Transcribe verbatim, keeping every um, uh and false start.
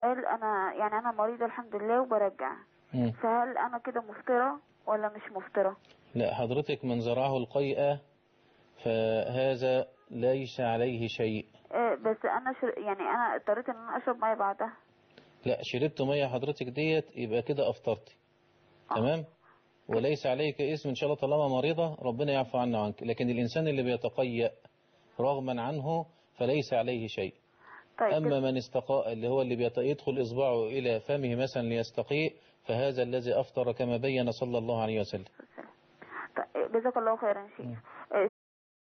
قال انا يعني انا مريضة الحمد لله وبرجع، مم. فهل انا كده مفطرة ولا مش مفطرة؟ لا، حضرتك من زرعه القيء فهذا ليس عليه شيء. آه بس انا شر... يعني انا اضطريت ان انا اشرب ميه بعدها. لا، شربت مية حضرتك ديت يبقى كده أفطرتي. اه تمام. كده. وليس عليك اسم إن شاء الله طالما مريضة، ربنا يعفو عنا وعنك. لكن الإنسان اللي بيتقيأ رغما عنه فليس عليه شيء. طيب أما جز... من استقاء اللي هو اللي بيت- يدخل إصبعه إلى فمه مثلا ليستقيء، فهذا الذي أفطر كما بين صلى الله عليه وسلم. طيب جزاك الله خيرا يا شيخ. آه